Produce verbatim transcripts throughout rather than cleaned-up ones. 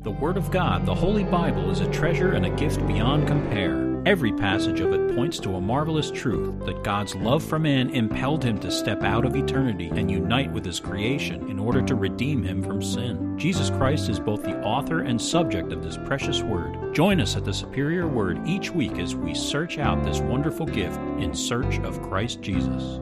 The Word of God, the Holy Bible, is a treasure and a gift beyond compare. Every passage of it points to a marvelous truth that God's love for man impelled him to step out of eternity and unite with his creation in order to redeem him from sin. Jesus Christ is both the author and subject of this precious Word. Join us at the Superior Word each week as we search out this wonderful gift in search of Christ Jesus.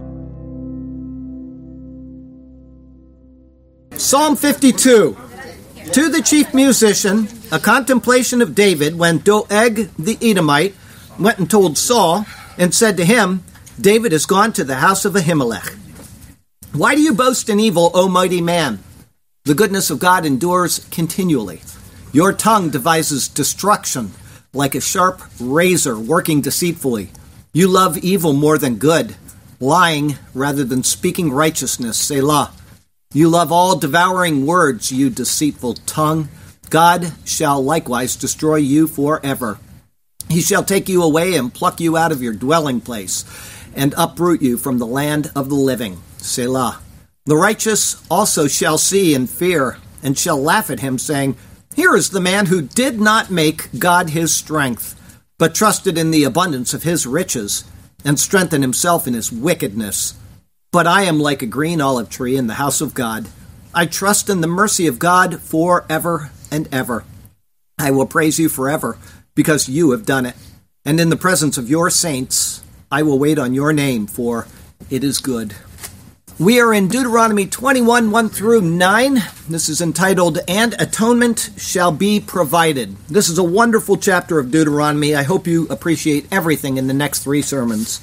Psalm fifty-two. To the chief musician, a contemplation of David when Doeg the Edomite went and told Saul and said to him, David has gone to the house of Ahimelech. Why do you boast in evil, O mighty man? The goodness of God endures continually. Your tongue devises destruction like a sharp razor working deceitfully. You love evil more than good, lying rather than speaking righteousness, Selah. You love all devouring words, you deceitful tongue. God shall likewise destroy you forever. He shall take you away and pluck you out of your dwelling place, and uproot you from the land of the living. Selah. The righteous also shall see and fear, and shall laugh at him, saying, Here is the man who did not make God his strength, but trusted in the abundance of his riches, and strengthened himself in his wickedness. But I am like a green olive tree in the house of God. I trust in the mercy of God forever and ever. I will praise you forever, because you have done it. And in the presence of your saints, I will wait on your name, for it is good. We are in Deuteronomy twenty-one, one through nine. This is entitled, And Atonement Shall Be Provided. This is a wonderful chapter of Deuteronomy. I hope you appreciate everything in the next three sermons.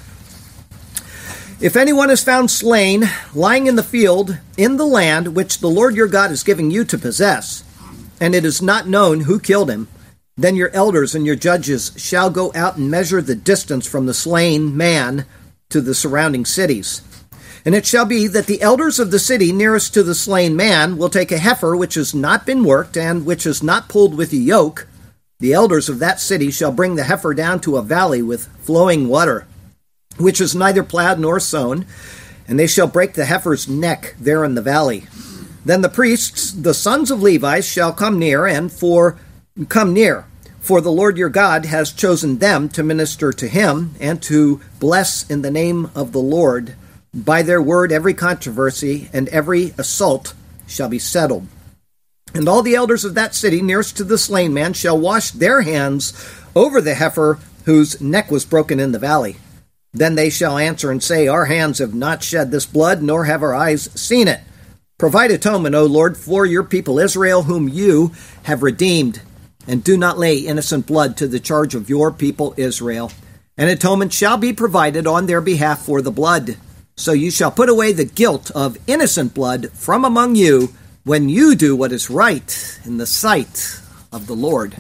If anyone is found slain, lying in the field, in the land which the Lord your God is giving you to possess, and it is not known who killed him, then your elders and your judges shall go out and measure the distance from the slain man to the surrounding cities. And it shall be that the elders of the city nearest to the slain man will take a heifer which has not been worked and which is not pulled with a yoke. The elders of that city shall bring the heifer down to a valley with flowing water, which is neither plowed nor sown, and they shall break the heifer's neck there in the valley. Then the priests, the sons of Levi, shall come near, and for come near, for the Lord your God has chosen them to minister to him, and to bless in the name of the Lord. By their word every controversy and every assault shall be settled. And all the elders of that city nearest to the slain man shall wash their hands over the heifer whose neck was broken in the valley. Then they shall answer and say, Our hands have not shed this blood, nor have our eyes seen it. Provide atonement, O Lord, for your people Israel, whom you have redeemed, and do not lay innocent blood to the charge of your people Israel. An atonement shall be provided on their behalf for the blood. So you shall put away the guilt of innocent blood from among you when you do what is right in the sight of the Lord.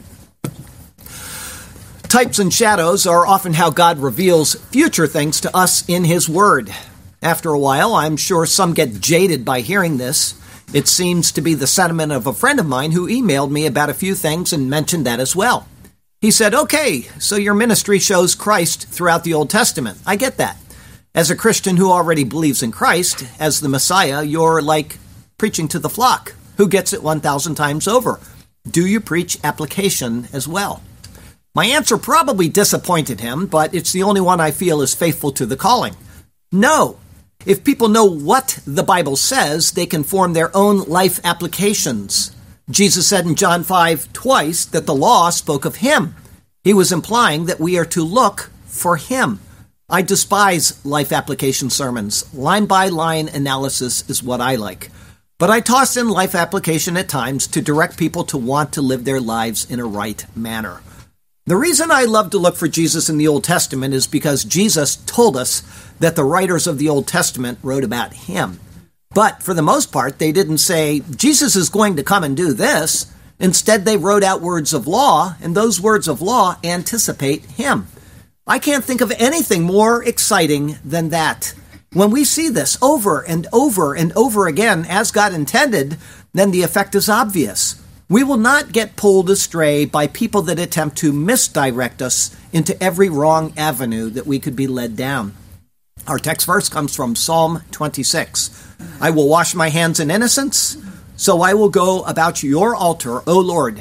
Types and shadows are often how God reveals future things to us in His Word. After a while, I'm sure some get jaded by hearing this. It seems to be the sentiment of a friend of mine who emailed me about a few things and mentioned that as well. He said, okay, so your ministry shows Christ throughout the Old Testament. I get that. As a Christian who already believes in Christ as the Messiah, you're like preaching to the flock. Who gets it one thousand times over? Do you preach application as well? My answer probably disappointed him, but it's the only one I feel is faithful to the calling. No. If people know what the Bible says, they can form their own life applications. Jesus said in John five twice that the law spoke of Him. He was implying that we are to look for Him. I despise life application sermons. Line-by-line analysis is what I like. But I toss in life application at times to direct people to want to live their lives in a right manner. The reason I love to look for Jesus in the Old Testament is because Jesus told us that the writers of the Old Testament wrote about Him. But for the most part, they didn't say, Jesus is going to come and do this. Instead, they wrote out words of law, and those words of law anticipate Him. I can't think of anything more exciting than that. When we see this over and over and over again as God intended, then the effect is obvious. We will not get pulled astray by people that attempt to misdirect us into every wrong avenue that we could be led down. Our text verse comes from Psalm twenty-six. I will wash my hands in innocence, so I will go about your altar, O Lord.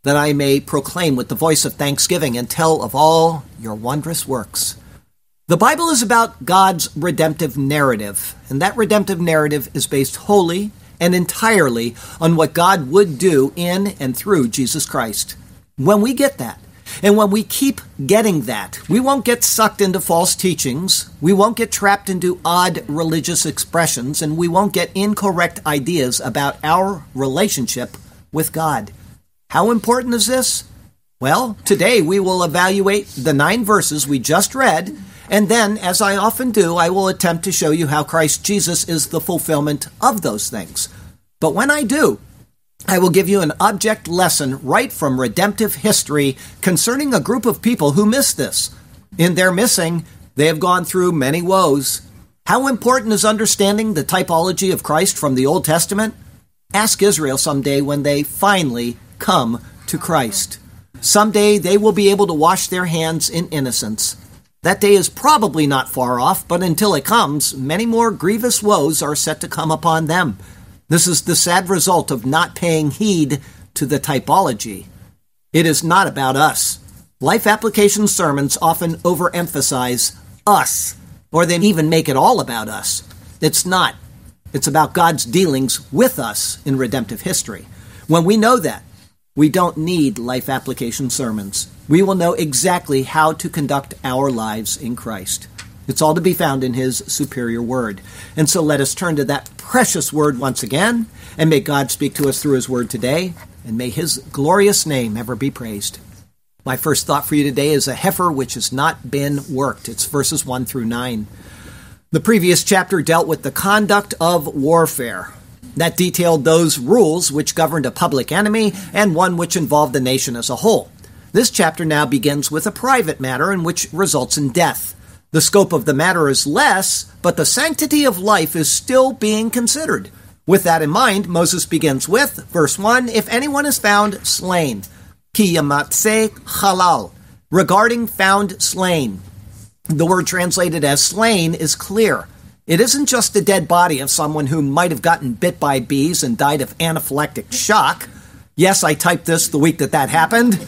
that I may proclaim with the voice of thanksgiving and tell of all your wondrous works. The Bible is about God's redemptive narrative, and that redemptive narrative is based wholly and entirely on what God would do in and through Jesus Christ. When we get that, and when we keep getting that, we won't get sucked into false teachings, we won't get trapped into odd religious expressions, and we won't get incorrect ideas about our relationship with God. How important is this? Well, today we will evaluate the nine verses we just read, and then, as I often do, I will attempt to show you how Christ Jesus is the fulfillment of those things. But when I do, I will give you an object lesson right from redemptive history concerning a group of people who miss this. In their missing, they have gone through many woes. How important is understanding the typology of Christ from the Old Testament? Ask Israel someday when they finally come to Christ. Someday they will be able to wash their hands in innocence. That day is probably not far off, but until it comes, many more grievous woes are set to come upon them. This is the sad result of not paying heed to the typology. It is not about us. Life application sermons often overemphasize us, or they even make it all about us. It's not. It's about God's dealings with us in redemptive history. When we know that, we don't need life application sermons. We will know exactly how to conduct our lives in Christ. It's all to be found in His superior word. And so let us turn to that precious word once again, and may God speak to us through His word today, and may His glorious name ever be praised. My first thought for you today is a heifer which has not been worked. It's verses one through nine. The previous chapter dealt with the conduct of warfare. That detailed those rules which governed a public enemy and one which involved the nation as a whole. This chapter now begins with a private matter in which results in death. The scope of the matter is less, but the sanctity of life is still being considered. With that in mind, Moses begins with, verse one, if anyone is found slain, ki yamatzeh halal, regarding found slain. The word translated as slain is clear. It isn't just the dead body of someone who might have gotten bit by bees and died of anaphylactic shock. Yes, I typed this the week that that happened.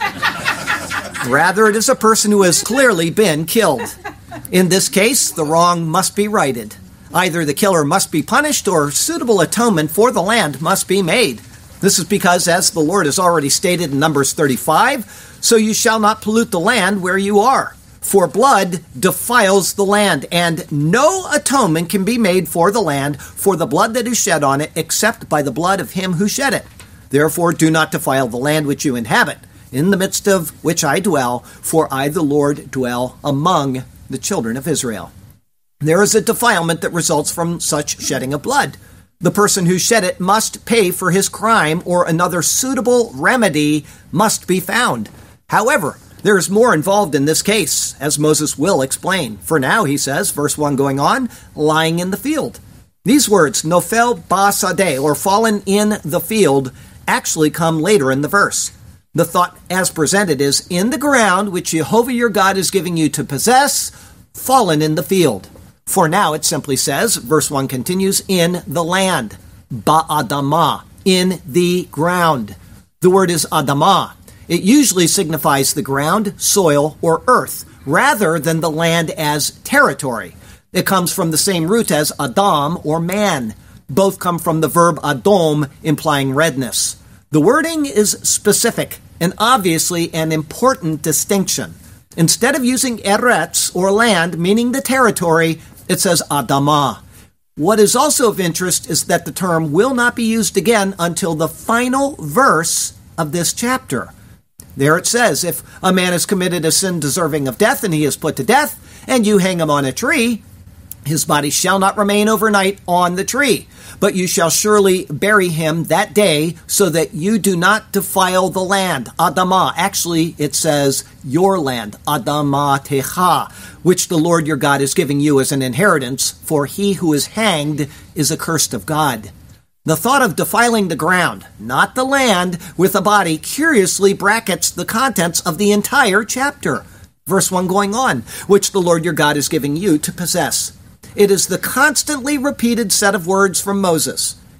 Rather, it is a person who has clearly been killed. In this case, the wrong must be righted. Either the killer must be punished or suitable atonement for the land must be made. This is because, as the Lord has already stated in Numbers thirty-five, so you shall not pollute the land where you are. For blood defiles the land, and no atonement can be made for the land for the blood that is shed on it, except by the blood of him who shed it. Therefore do not defile the land which you inhabit, in the midst of which I dwell, for I the Lord dwell among the children of Israel. There is a defilement that results from such shedding of blood. The person who shed it must pay for his crime, or another suitable remedy must be found. However, there is more involved in this case, as Moses will explain. For now, he says, verse one going on, lying in the field. These words, nofel ba'sadeh, or fallen in the field, actually come later in the verse. The thought as presented is, in the ground which Jehovah your God is giving you to possess, fallen in the field. For now, it simply says, verse one continues, in the land, ba'adamah, in the ground. The word is adamah. It usually signifies the ground, soil, or earth, rather than the land as territory. It comes from the same root as Adam, or man. Both come from the verb adom, implying redness. The wording is specific and obviously an important distinction. Instead of using eretz, or land, meaning the territory, it says adamah. What is also of interest is that the term will not be used again until the final verse of this chapter. There it says, if a man has committed a sin deserving of death and he is put to death, and you hang him on a tree, his body shall not remain overnight on the tree, but you shall surely bury him that day so that you do not defile the land. Adamah. Actually, it says your land. Adamah techa, which the Lord your God is giving you as an inheritance, for he who is hanged is accursed of God. The thought of defiling the ground, not the land, with a body curiously brackets the contents of the entire chapter. Verse one going on, which the Lord your God is giving you to possess. It is the constantly repeated set of words from Moses.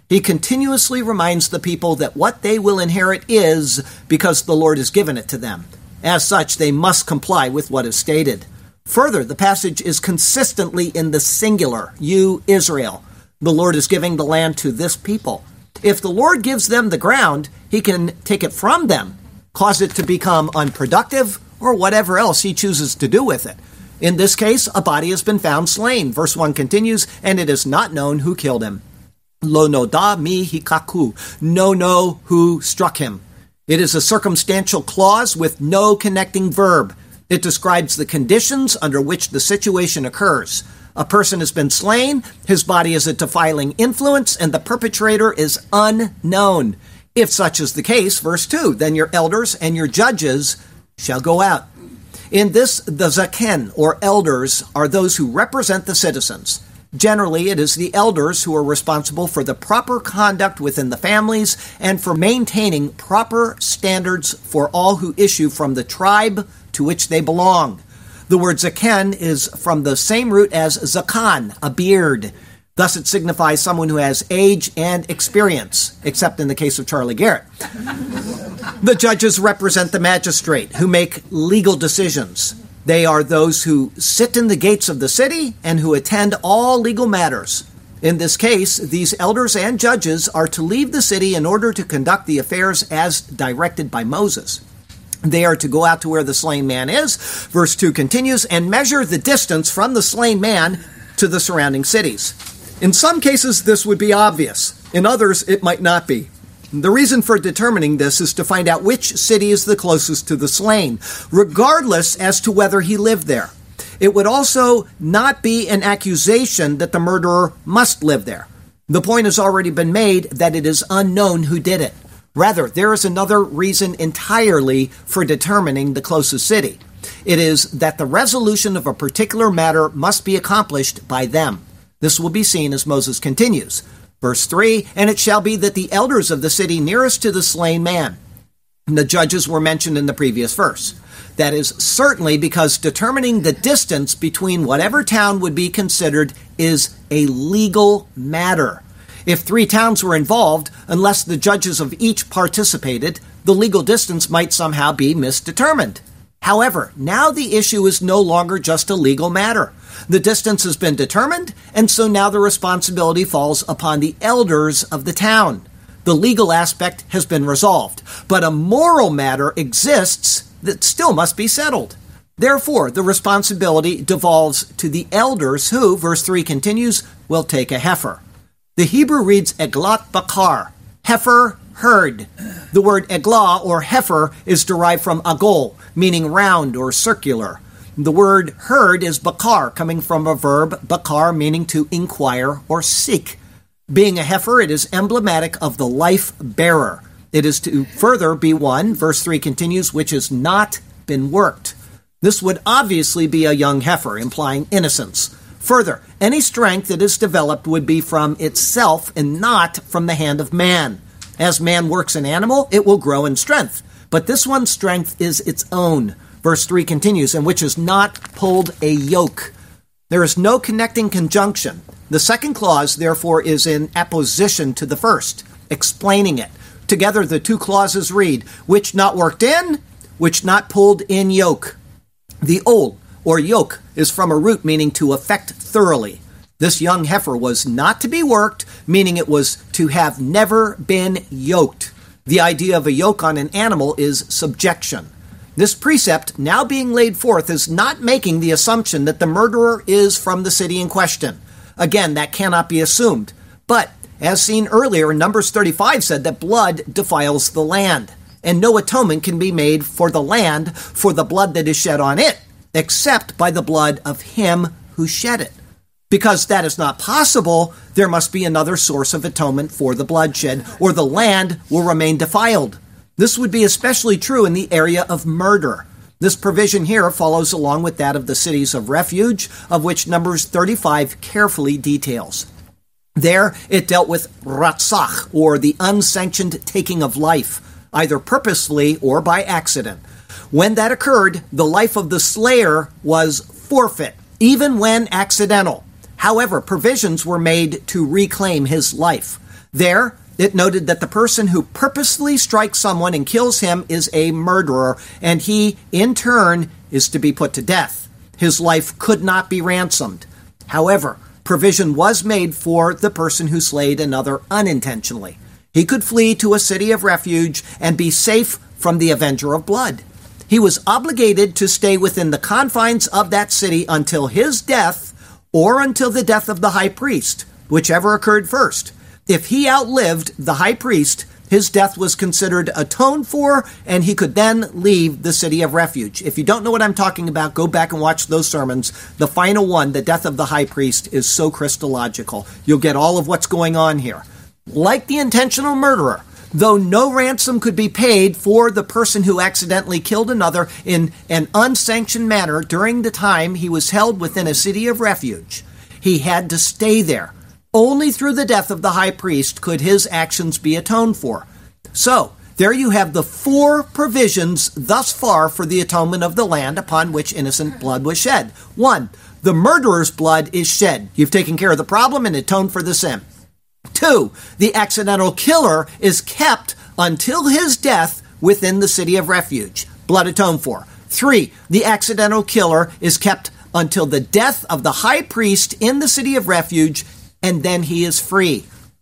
He continuously reminds the people that what they will inherit is because the Lord has given it to them. As such, they must comply with what is stated. Further, the passage is consistently in the singular, you, Israel. The Lord is giving the land to this people. If the Lord gives them the ground, he can take it from them, cause it to become unproductive, or whatever else he chooses to do with it. In this case, a body has been found slain. Verse one continues, and it is not known who killed him. Lo noda mi hikaku. No know who struck him. It is a circumstantial clause with no connecting verb. It describes the conditions under which the situation occurs. A person has been slain, his body is a defiling influence, and the perpetrator is unknown. If such is the case, verse two, then your elders and your judges shall go out. In this, the zaken, or elders, are those who represent the citizens. Generally, it is the elders who are responsible for the proper conduct within the families and for maintaining proper standards for all who issue from the tribe to which they belong. The word zaken is from the same root as zakan, a beard. Thus, it signifies someone who has age and experience, except in the case of Charlie Garrett. The judges represent the magistrate, who make legal decisions. They are those who sit in the gates of the city and who attend all legal matters. In this case, these elders and judges are to leave the city in order to conduct the affairs as directed by Moses. They are to go out to where the slain man is, verse two continues, and measure the distance from the slain man to the surrounding cities. In some cases, this would be obvious. In others, it might not be. The reason for determining this is to find out which city is the closest to the slain, regardless as to whether he lived there. It would also not be an accusation that the murderer must live there. The point has already been made that it is unknown who did it. Rather, there is another reason entirely for determining the closest city. It is that the resolution of a particular matter must be accomplished by them. This will be seen as Moses continues. Verse three, and it shall be that the elders of the city nearest to the slain man. And the judges were mentioned in the previous verse. That is certainly because determining the distance between whatever town would be considered is a legal matter. If three towns were involved, unless the judges of each participated, the legal distance might somehow be misdetermined. However, now the issue is no longer just a legal matter. The distance has been determined, and so now the responsibility falls upon the elders of the town. The legal aspect has been resolved, but a moral matter exists that still must be settled. Therefore, the responsibility devolves to the elders who, verse three continues, will take a heifer. The Hebrew reads eglat bakar, heifer, herd. The word eglah, or heifer, is derived from agol, meaning round or circular. The word herd is bakar, coming from a verb, bakar, meaning to inquire or seek. Being a heifer, it is emblematic of the life bearer. It is to further be one, verse three continues, which has not been worked. This would obviously be a young heifer, implying innocence. Further, any strength that is developed would be from itself and not from the hand of man. As man works an animal, it will grow in strength. But this one's strength is its own. Verse three continues, and which has not pulled a yoke. There is no connecting conjunction. The second clause, therefore, is in apposition to the first, explaining it. Together, the two clauses read, which not worked in, which not pulled in yoke. The ol, or yoke, is from a root meaning to affect thoroughly. This young heifer was not to be worked, meaning it was to have never been yoked. The idea of a yoke on an animal is subjection. This precept, now being laid forth, is not making the assumption that the murderer is from the city in question. Again, that cannot be assumed. But, as seen earlier, Numbers thirty-five said that blood defiles the land, and no atonement can be made for the land for the blood that is shed on it, except by the blood of him who shed it. Because that is not possible, there must be another source of atonement for the bloodshed, or the land will remain defiled. This would be especially true in the area of murder. This provision here follows along with that of the cities of refuge, of which Numbers thirty-five carefully details. There, it dealt with ratzach, or the unsanctioned taking of life, either purposefully or by accident. When that occurred, the life of the slayer was forfeit, even when accidental. However, provisions were made to reclaim his life. There, it noted that the person who purposely strikes someone and kills him is a murderer, and he, in turn, is to be put to death. His life could not be ransomed. However, provision was made for the person who slayed another unintentionally. He could flee to a city of refuge and be safe from the avenger of blood. He was obligated to stay within the confines of that city until his death or until the death of the high priest, whichever occurred first. If he outlived the high priest, his death was considered atoned for, and he could then leave the city of refuge. If you don't know what I'm talking about, go back and watch those sermons. The final one, the death of the high priest, is so Christological. You'll get all of what's going on here. Like the intentional murderer, though no ransom could be paid for the person who accidentally killed another in an unsanctioned manner during the time he was held within a city of refuge, he had to stay there. Only through the death of the high priest could his actions be atoned for. So, there you have the four provisions thus far for the atonement of the land upon which innocent blood was shed. One, the murderer's blood is shed. You've taken care of the problem and atoned for the sin. Two, the accidental killer is kept until his death within the city of refuge. Blood atoned for. Three, the accidental killer is kept until the death of the high priest in the city of refuge, and then he is free.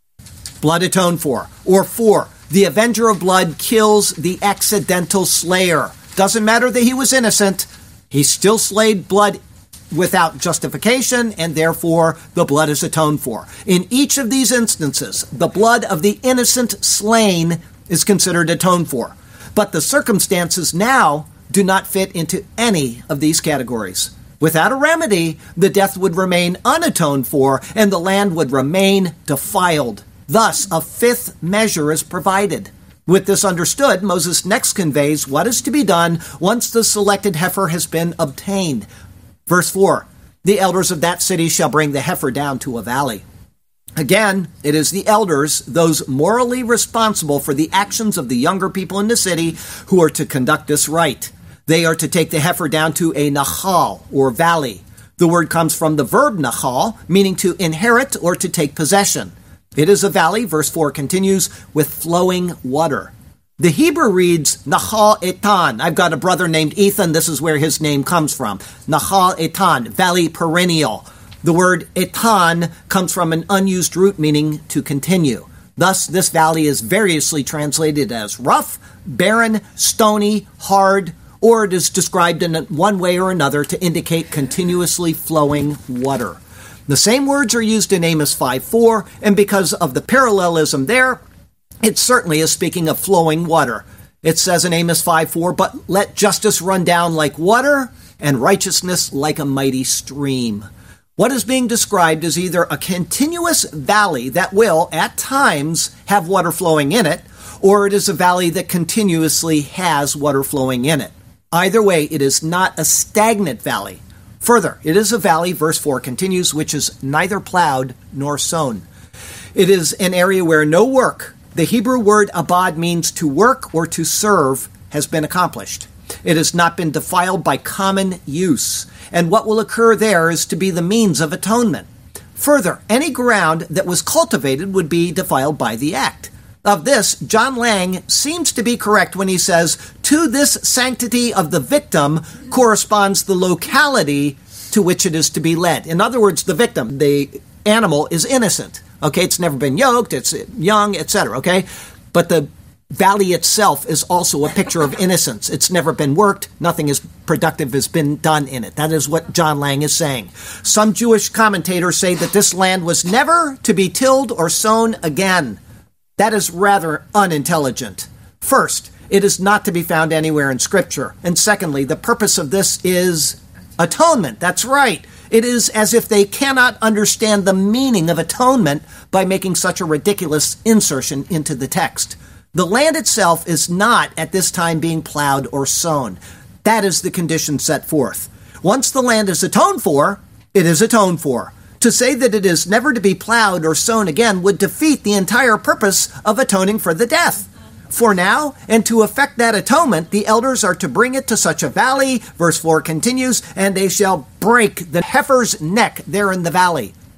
Blood atoned for. Or four, the avenger of blood kills the accidental slayer. Doesn't matter that he was innocent. He still slayed blood without justification, and therefore the blood is atoned for. In each of these instances, the blood of the innocent slain is considered atoned for. But the circumstances now do not fit into any of these categories. Without a remedy, the death would remain unatoned for, and the land would remain defiled. Thus, a fifth measure is provided. With this understood, Moses next conveys what is to be done once the selected heifer has been obtained. Verse four, the elders of that city shall bring the heifer down to a valley. Again, it is the elders, those morally responsible for the actions of the younger people in the city, who are to conduct this rite. They are to take the heifer down to a nachal, or valley. The word comes from the verb nachal, meaning to inherit or to take possession. It is a valley, verse four continues, with flowing water. The Hebrew reads, Nachal Etan. I've got a brother named Ethan. This is where his name comes from. Nachal Etan, valley perennial. The word Etan comes from an unused root meaning to continue. Thus, this valley is variously translated as rough, barren, stony, hard, or it is described in one way or another to indicate continuously flowing water. The same words are used in Amos five four, and because of the parallelism there, it certainly is speaking of flowing water. It says in Amos five four, but let justice run down like water and righteousness like a mighty stream. What is being described is either a continuous valley that will, at times, have water flowing in it, or it is a valley that continuously has water flowing in it. Either way, it is not a stagnant valley. Further, it is a valley, verse four continues, which is neither plowed nor sown. It is an area where no work, the Hebrew word abad means to work or to serve, has been accomplished. It has not been defiled by common use, and what will occur there is to be the means of atonement. Further, any ground that was cultivated would be defiled by the act. Of this, John Lang seems to be correct when he says, to this sanctity of the victim corresponds the locality to which it is to be led. In other words, the victim, the animal, is innocent. Okay, it's never been yoked, it's young, et cetera, okay? But the valley itself is also a picture of innocence. It's never been worked, nothing is productive has been done in it. That is what John Lang is saying. Some Jewish commentators say that this land was never to be tilled or sown again. That is rather unintelligent. First, it is not to be found anywhere in Scripture. And secondly, the purpose of this is atonement. That's right. It is as if they cannot understand the meaning of atonement by making such a ridiculous insertion into the text. The land itself is not at this time being plowed or sown. That is the condition set forth. Once the land is atoned for, it is atoned for. To say that it is never to be plowed or sown again would defeat the entire purpose of atoning for the death. For now, and to effect that atonement, the elders are to bring it to such a valley, verse four continues, and they shall break the heifer's neck there in the valley.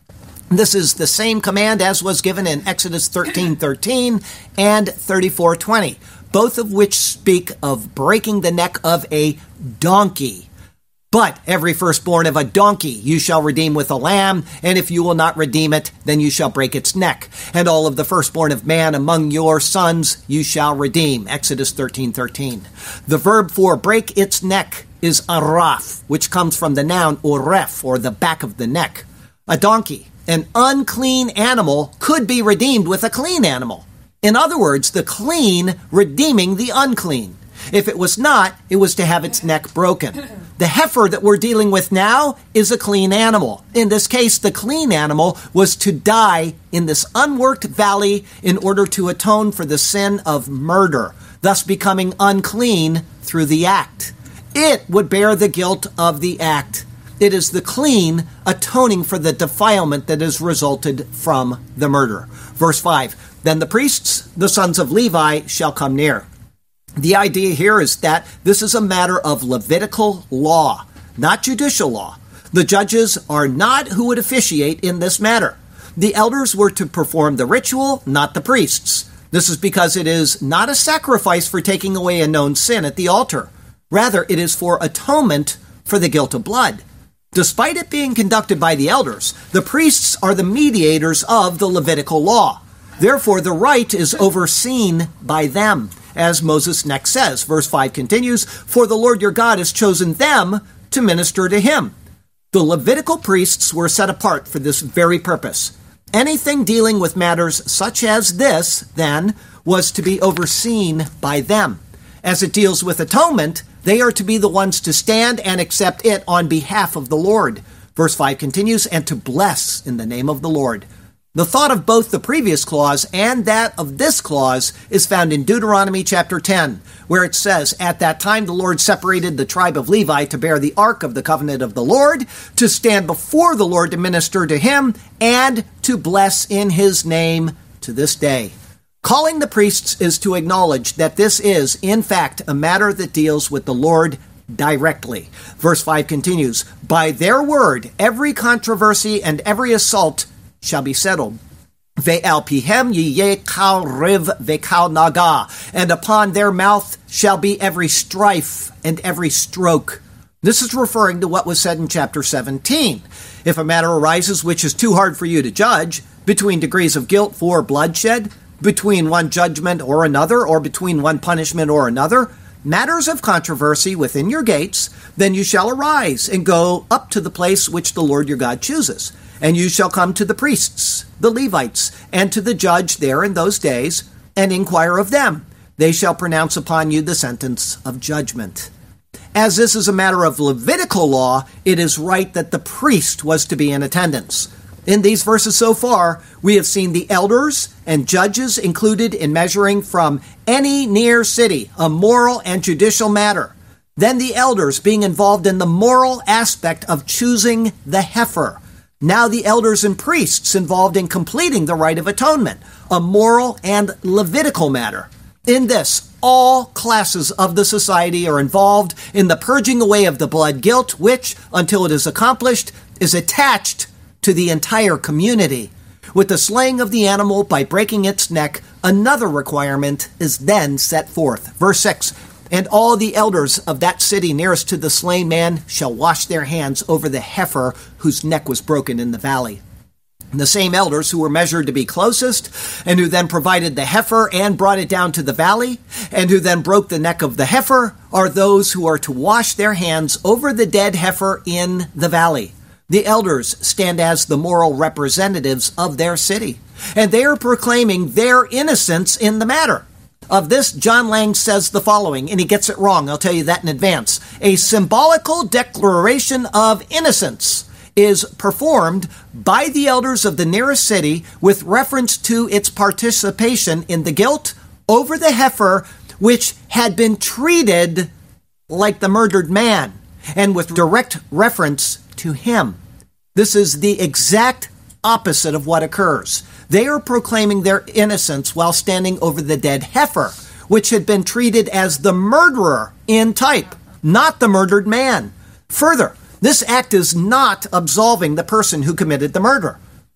This is the same command as was given in Exodus thirteen thirteen and thirty-four twenty, both of which speak of breaking the neck of a donkey. But every firstborn of a donkey you shall redeem with a lamb, and if you will not redeem it, then you shall break its neck. And all of the firstborn of man among your sons you shall redeem. Exodus thirteen thirteen. The verb for break its neck is araf, which comes from the noun oref, or the back of the neck. A donkey, an unclean animal, could be redeemed with a clean animal. In other words, the clean redeeming the unclean. If it was not, it was to have its neck broken. The heifer that we're dealing with now is a clean animal. In this case, the clean animal was to die in this unworked valley in order to atone for the sin of murder, thus becoming unclean through the act. It would bear the guilt of the act. It is the clean atoning for the defilement that has resulted from the murder. Verse five, then the priests, the sons of Levi, shall come near. The idea here is that this is a matter of Levitical law, not judicial law. The judges are not who would officiate in this matter. The elders were to perform the ritual, not the priests. This is because it is not a sacrifice for taking away a known sin at the altar. Rather, it is for atonement for the guilt of blood. Despite it being conducted by the elders, the priests are the mediators of the Levitical law. Therefore, the rite is overseen by them, as Moses next says. Verse five continues, for the Lord your God has chosen them to minister to him. The Levitical priests were set apart for this very purpose. Anything dealing with matters such as this, then, was to be overseen by them. As it deals with atonement, they are to be the ones to stand and accept it on behalf of the Lord. Verse five continues, and to bless in the name of the Lord. The thought of both the previous clause and that of this clause is found in Deuteronomy chapter ten, where it says, at that time the Lord separated the tribe of Levi to bear the ark of the covenant of the Lord, to stand before the Lord to minister to him, and to bless in his name to this day. Calling the priests is to acknowledge that this is, in fact, a matter that deals with the Lord directly. Verse five continues, by their word, every controversy and every assault shall be settled. Ve'al pihem yiyeh kal riv ve'kal naga, and upon their mouth shall be every strife and every stroke. This is referring to what was said in chapter seventeen. If a matter arises which is too hard for you to judge, between degrees of guilt for bloodshed, between one judgment or another, or between one punishment or another, matters of controversy within your gates, then you shall arise and go up to the place which the Lord your God chooses. And you shall come to the priests, the Levites, and to the judge there in those days, and inquire of them. They shall pronounce upon you the sentence of judgment. As this is a matter of Levitical law, it is right that the priest was to be in attendance. In these verses so far, we have seen the elders and judges included in measuring from any near city a moral and judicial matter. Then the elders being involved in the moral aspect of choosing the heifer. Now the elders and priests involved in completing the rite of atonement, a moral and Levitical matter. In this, all classes of the society are involved in the purging away of the blood guilt, which, until it is accomplished, is attached to the entire community. With the slaying of the animal by breaking its neck, another requirement is then set forth. Verse six, and all the elders of that city nearest to the slain man shall wash their hands over the heifer whose neck was broken in the valley. The same elders who were measured to be closest, and who then provided the heifer and brought it down to the valley, and who then broke the neck of the heifer, are those who are to wash their hands over the dead heifer in the valley. The elders stand as the moral representatives of their city, and they are proclaiming their innocence in the matter. Of this, John Lang says the following, and he gets it wrong, I'll tell you that in advance. A symbolical declaration of innocence is performed by the elders of the nearest city with reference to its participation in the guilt over the heifer, which had been treated like the murdered man, and with direct reference to him. This is the exact opposite of what occurs. They are proclaiming their innocence while standing over the dead heifer, which had been treated as the murderer in type, not the murdered man. Further, this act is not absolving the person who committed the murder.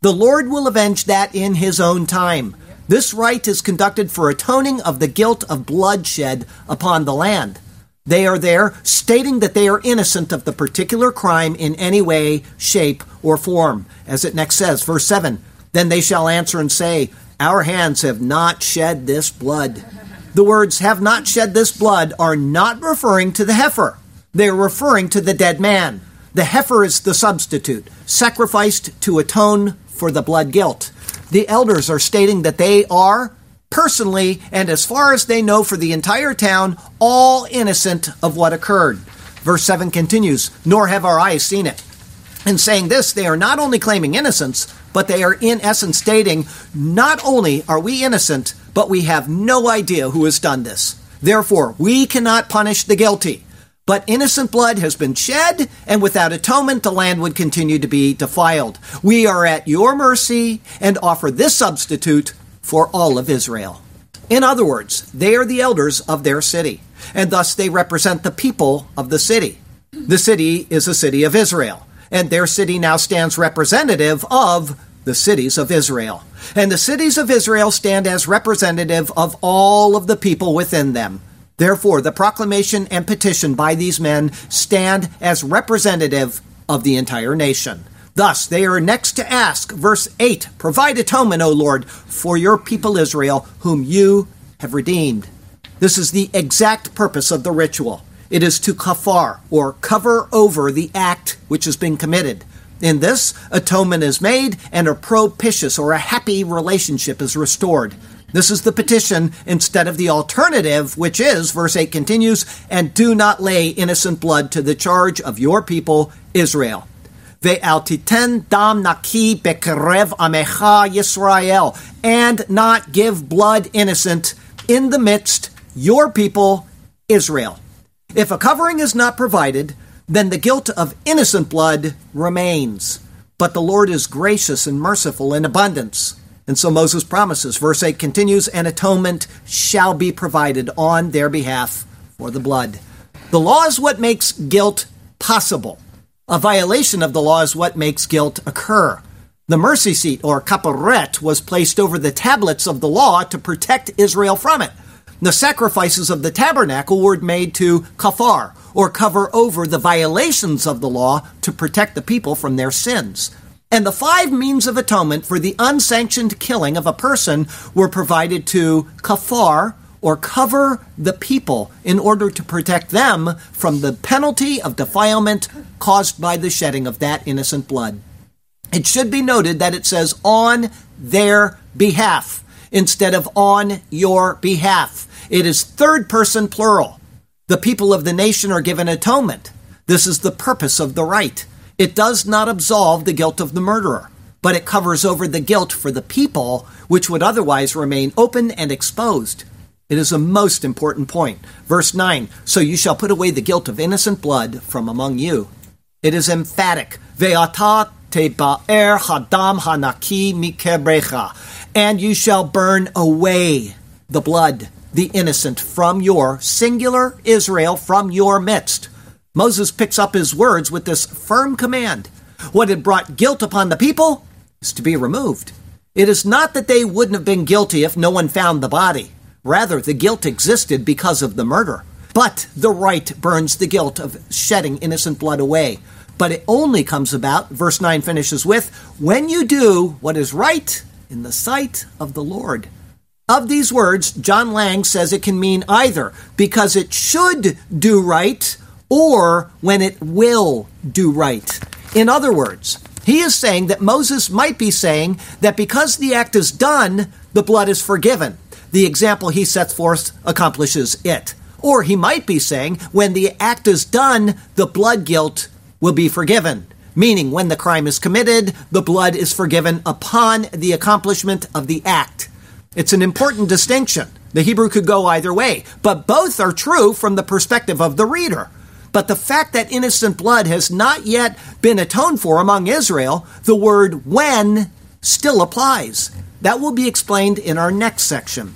The Lord will avenge that in his own time. This rite is conducted for atoning of the guilt of bloodshed upon the land. They are there stating that they are innocent of the particular crime in any way, shape, or form. As it next says, verse seven, then they shall answer and say, our hands have not shed this blood. The words have not shed this blood are not referring to the heifer. They are referring to the dead man. The heifer is the substitute, sacrificed to atone for the blood guilt. The elders are stating that they are personally, and as far as they know for the entire town, all innocent of what occurred. Verse seven continues, nor have our eyes seen it. In saying this, they are not only claiming innocence, but they are in essence stating, not only are we innocent, but we have no idea who has done this. Therefore, we cannot punish the guilty. But innocent blood has been shed, and without atonement, the land would continue to be defiled. We are at your mercy and offer this substitute for all of Israel. In other words, they are the elders of their city, and thus they represent the people of the city. The city is a city of Israel, and their city now stands representative of the cities of Israel. And the cities of Israel stand as representative of all of the people within them. Therefore, the proclamation and petition by these men stand as representative of the entire nation. Thus, they are next to ask, verse eight, provide atonement, O Lord, for your people Israel, whom you have redeemed. This is the exact purpose of the ritual. It is to kafar, or cover over the act which has been committed. In this, atonement is made, and a propitious or a happy relationship is restored. This is the petition instead of the alternative, which is, verse eight continues, and do not lay innocent blood to the charge of your people Israel. Ve'al titen dam naki bekerev amecha Yisrael, and not give blood innocent in the midst your people Israel. If a covering is not provided, then the guilt of innocent blood remains. But the Lord is gracious and merciful in abundance. And so Moses promises, verse eight continues, an atonement shall be provided on their behalf for the blood. The law is what makes guilt possible. A violation of the law is what makes guilt occur. The mercy seat, or kaparet, was placed over the tablets of the law to protect Israel from it. The sacrifices of the tabernacle were made to kafar, or cover over the violations of the law to protect the people from their sins. And the five means of atonement for the unsanctioned killing of a person were provided to kafar, or cover the people, in order to protect them from the penalty of defilement caused by the shedding of that innocent blood. It should be noted that it says on their behalf instead of on your behalf. It is third person plural. The people of the nation are given atonement. This is the purpose of the rite. It does not absolve the guilt of the murderer, but it covers over the guilt for the people, which would otherwise remain open and exposed. It is a most important point. Verse nine, so you shall put away the guilt of innocent blood from among you. It is emphatic. Ve'ata teba'er hadam hanaki mikebrecha. And you shall burn away the blood, the innocent, from your, singular Israel, from your midst. Moses picks up his words with this firm command. What had brought guilt upon the people is to be removed. It is not that they wouldn't have been guilty if no one found the body. Rather, the guilt existed because of the murder. But the rite burns the guilt of shedding innocent blood away. But it only comes about, verse nine finishes with, when you do what is right in the sight of the Lord. Of these words, John Lang says it can mean either because it should do right or when it will do right. In other words, he is saying that Moses might be saying that because the act is done, the blood is forgiven. The example he sets forth accomplishes it. Or he might be saying when the act is done, the blood guilt will be forgiven. Meaning when the crime is committed, the blood is forgiven upon the accomplishment of the act. It's an important distinction. The Hebrew could go either way, but both are true from the perspective of the reader. But the fact that innocent blood has not yet been atoned for among Israel, the word when still applies. That will be explained in our next section.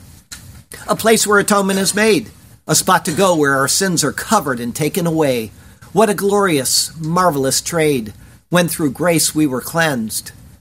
A place where atonement is made, a spot to go where our sins are covered and taken away. What a glorious, marvelous trade, when through grace we were cleansed.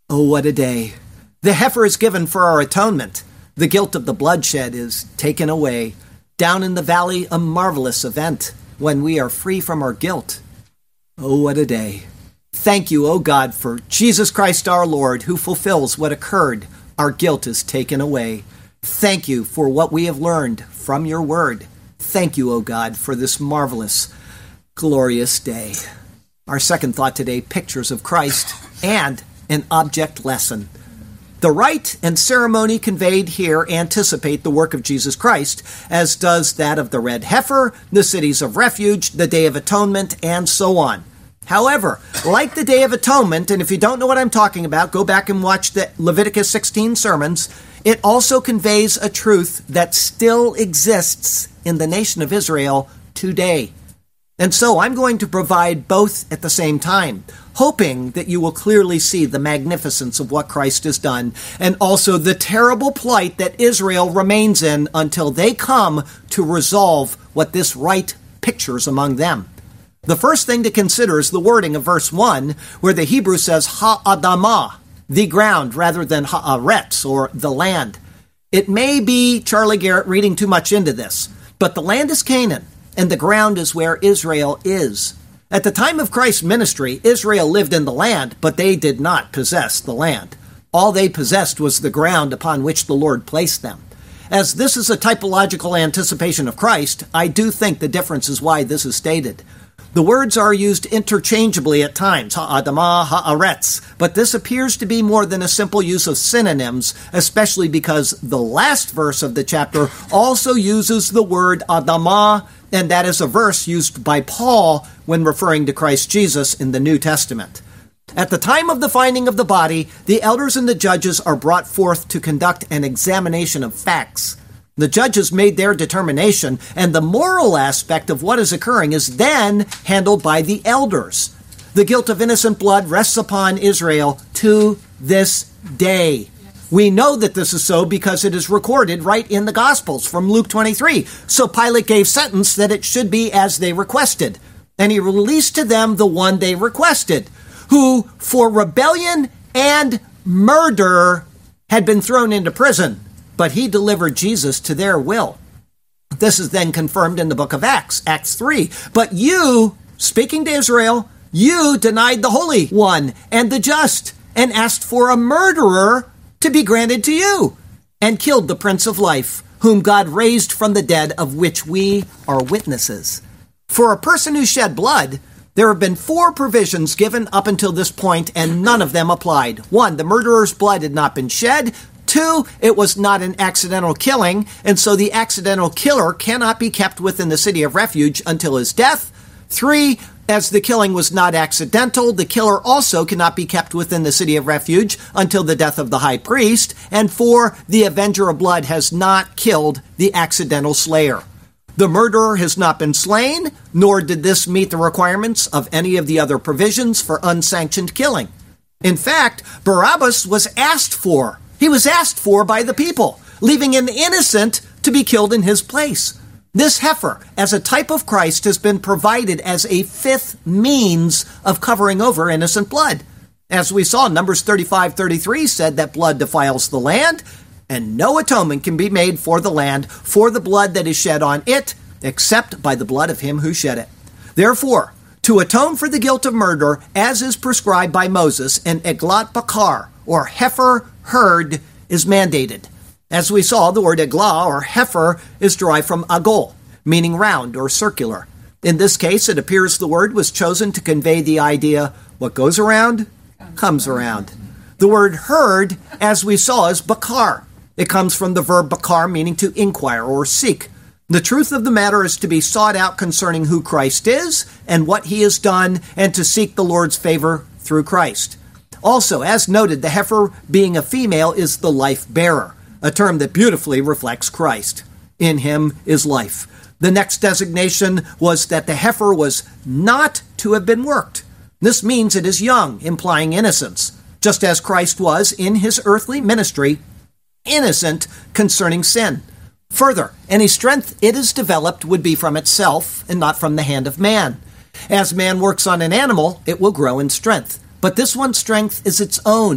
Oh, what a day. The heifer is given for our atonement. The guilt of the bloodshed is taken away. Down in the valley, a marvelous event when we are free from our guilt. Oh, what a day. Thank you, O God, for Jesus Christ our Lord, who fulfills what occurred. Our guilt is taken away. Thank you for what we have learned from your word. Thank you, O God, for this marvelous, glorious day. Our second thought today, pictures of Christ and an object lesson. The rite and ceremony conveyed here anticipate the work of Jesus Christ, as does that of the red heifer, the cities of refuge, the Day of Atonement, and so on. However, like the Day of Atonement, and if you don't know what I'm talking about, go back and watch the Leviticus sixteen sermons, it also conveys a truth that still exists in the nation of Israel today. And so I'm going to provide both at the same time, hoping that you will clearly see the magnificence of what Christ has done, and also the terrible plight that Israel remains in until they come to resolve what this rite pictures among them. The first thing to consider is the wording of verse one, where the Hebrew says ha'adamah, the ground, rather than ha'aretz, or the land. It may be Charlie Garrett reading too much into this, but the land is Canaan, and the ground is where Israel is. At the time of Christ's ministry, Israel lived in the land, but they did not possess the land. All they possessed was the ground upon which the Lord placed them. As this is a typological anticipation of Christ, I do think the difference is why this is stated. The words are used interchangeably at times, ha'adamah, ha'aretz, but this appears to be more than a simple use of synonyms, especially because the last verse of the chapter also uses the word adamah, and that is a verse used by Paul when referring to Christ Jesus in the New Testament. At the time of the finding of the body, the elders and the judges are brought forth to conduct an examination of facts. The judges made their determination, and the moral aspect of what is occurring is then handled by the elders. The guilt of innocent blood rests upon Israel to this day. We know that this is so because it is recorded right in the Gospels from Luke twenty-three. So Pilate gave sentence that it should be as they requested, and he released to them the one they requested, who for rebellion and murder had been thrown into prison. But he delivered Jesus to their will. This is then confirmed in the book of Acts, Acts three. But you, speaking to Israel, you denied the Holy One and the just, and asked for a murderer to be granted to you, and killed the Prince of Life, whom God raised from the dead, of which we are witnesses. For a person who shed blood, there have been four provisions given up until this point, and none of them applied. One, the murderer's blood had not been shed. Two, it was not an accidental killing, and so the accidental killer cannot be kept within the city of refuge until his death. Three, as the killing was not accidental, the killer also cannot be kept within the city of refuge until the death of the high priest. And four, the avenger of blood has not killed the accidental slayer. The murderer has not been slain, nor did this meet the requirements of any of the other provisions for unsanctioned killing. In fact, Barabbas was asked for. He was asked for by the people, leaving an innocent to be killed in his place. This heifer, as a type of Christ, has been provided as a fifth means of covering over innocent blood. As we saw, Numbers thirty-five thirty-three said that blood defiles the land, and no atonement can be made for the land for the blood that is shed on it, except by the blood of him who shed it. Therefore, to atone for the guilt of murder, as is prescribed by Moses, an eglat bakar, or heifer herd, is mandated. As we saw, the word eglah, or heifer, is derived from agol, meaning round or circular. In this case, it appears the word was chosen to convey the idea, what goes around, comes around. The word herd, as we saw, is bakar. It comes from the verb bakar, meaning to inquire or seek. The truth of the matter is to be sought out concerning who Christ is and what he has done, and to seek the Lord's favor through Christ. Also, as noted, the heifer, being a female, is the life bearer, a term that beautifully reflects Christ. In him is life. The next designation was that the heifer was not to have been worked. This means it is young, implying innocence, just as Christ was, in his earthly ministry, innocent concerning sin. Further, any strength it is developed would be from itself and not from the hand of man. As man works on an animal, it will grow in strength. But this one's strength is its own.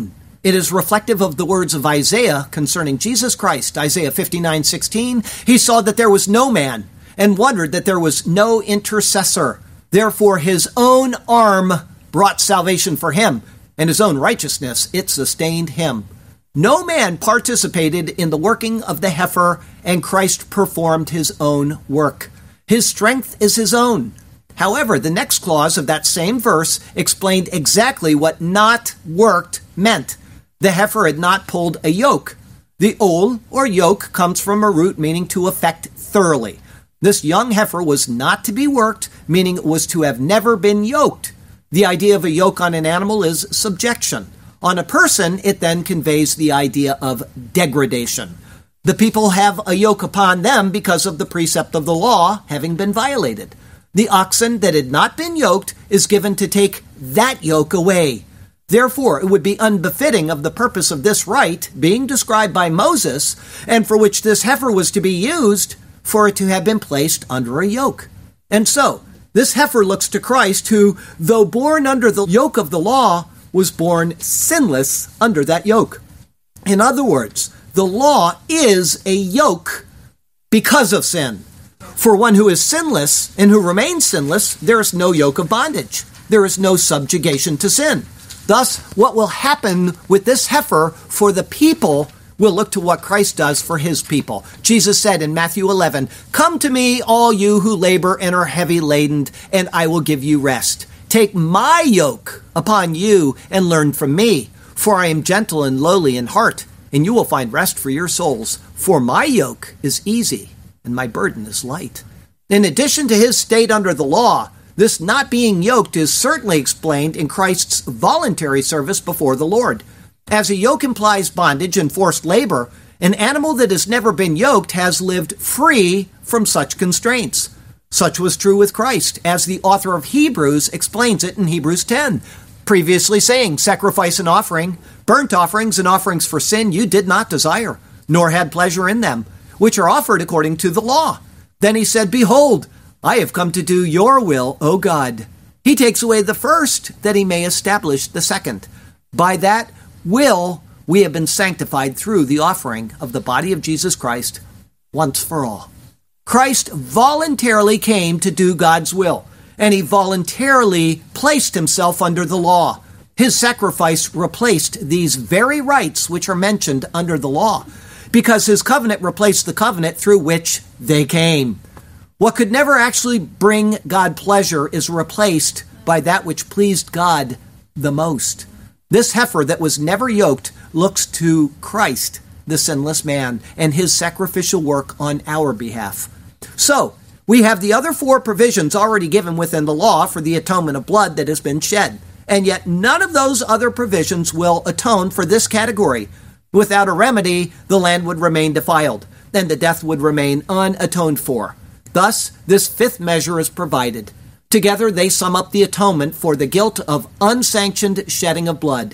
It is reflective of the words of Isaiah concerning Jesus Christ. Isaiah fifty-nine sixteen, he saw that there was no man and wondered that there was no intercessor. Therefore his own arm brought salvation for him, and his own righteousness, it sustained him. No man participated in the working of the heifer, and Christ performed his own work. His strength is his own. However, the next clause of that same verse explained exactly what not worked meant. The heifer had not pulled a yoke. The ol, or yoke, comes from a root meaning to affect thoroughly. This young heifer was not to be worked, meaning it was to have never been yoked. The idea of a yoke on an animal is subjection. On a person, it then conveys the idea of degradation. The people have a yoke upon them because of the precept of the law having been violated. The oxen that had not been yoked is given to take that yoke away. Therefore, it would be unbefitting of the purpose of this rite being described by Moses, and for which this heifer was to be used, for it to have been placed under a yoke. And so, this heifer looks to Christ, who, though born under the yoke of the law, was born sinless under that yoke. In other words, the law is a yoke because of sin. For one who is sinless and who remains sinless, there is no yoke of bondage. There is no subjugation to sin. Thus, what will happen with this heifer for the people will look to what Christ does for his people. Jesus said in Matthew eleven, "Come to me, all you who labor and are heavy laden, and I will give you rest. Take my yoke upon you and learn from me, for I am gentle and lowly in heart, and you will find rest for your souls. For my yoke is easy, and my burden is light." In addition to his state under the law, this not being yoked is certainly explained in Christ's voluntary service before the Lord. As a yoke implies bondage and forced labor, an animal that has never been yoked has lived free from such constraints. Such was true with Christ, as the author of Hebrews explains it in Hebrews ten, previously saying, "Sacrifice and offering, burnt offerings and offerings for sin you did not desire, nor had pleasure in them, which are offered according to the law." Then he said, "Behold, I have come to do your will, O God." He takes away the first, that he may establish the second. By that will we have been sanctified through the offering of the body of Jesus Christ once for all. Christ voluntarily came to do God's will, and he voluntarily placed himself under the law. His sacrifice replaced these very rights which are mentioned under the law, because his covenant replaced the covenant through which they came. What could never actually bring God pleasure is replaced by that which pleased God the most. This heifer that was never yoked looks to Christ, the sinless man, and his sacrificial work on our behalf. So, we have the other four provisions already given within the law for the atonement of blood that has been shed, and yet none of those other provisions will atone for this category. Without a remedy, the land would remain defiled, and the death would remain unatoned for. Thus, this fifth measure is provided. Together, they sum up the atonement for the guilt of unsanctioned shedding of blood.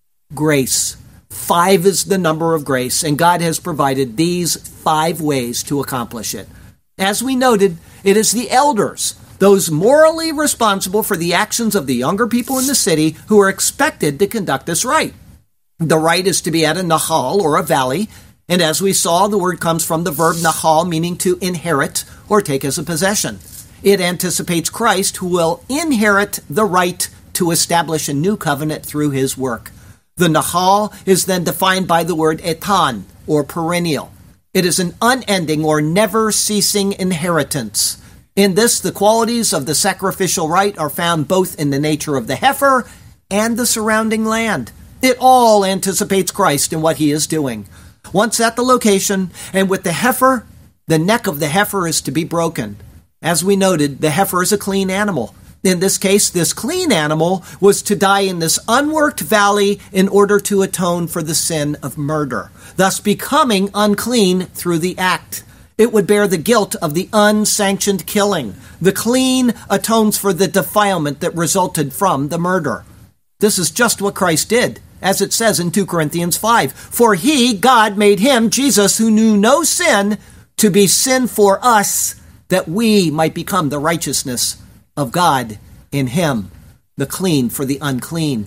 Grace. Five is the number of grace, and God has provided these five ways to accomplish it. As we noted, it is the elders, those morally responsible for the actions of the younger people in the city, who are expected to conduct this rite. The rite is to be at a nahal, or a valley, and as we saw, the word comes from the verb nahal, meaning to inherit or take as a possession. It anticipates Christ, who will inherit the right to establish a new covenant through his work. The nahal is then defined by the word etan, or perennial. It is an unending or never-ceasing inheritance. In this, the qualities of the sacrificial rite are found both in the nature of the heifer and the surrounding land. It all anticipates Christ and what he is doing. Once at the location, and with the heifer, the neck of the heifer is to be broken. As we noted, the heifer is a clean animal. In this case, this clean animal was to die in this unworked valley in order to atone for the sin of murder, thus becoming unclean through the act. It would bear the guilt of the unsanctioned killing. The clean atones for the defilement that resulted from the murder. This is just what Christ did, as it says in two Corinthians five. For he, God, made him, Jesus, who knew no sin, to be sin for us, that we might become the righteousness of God in him, the clean for the unclean.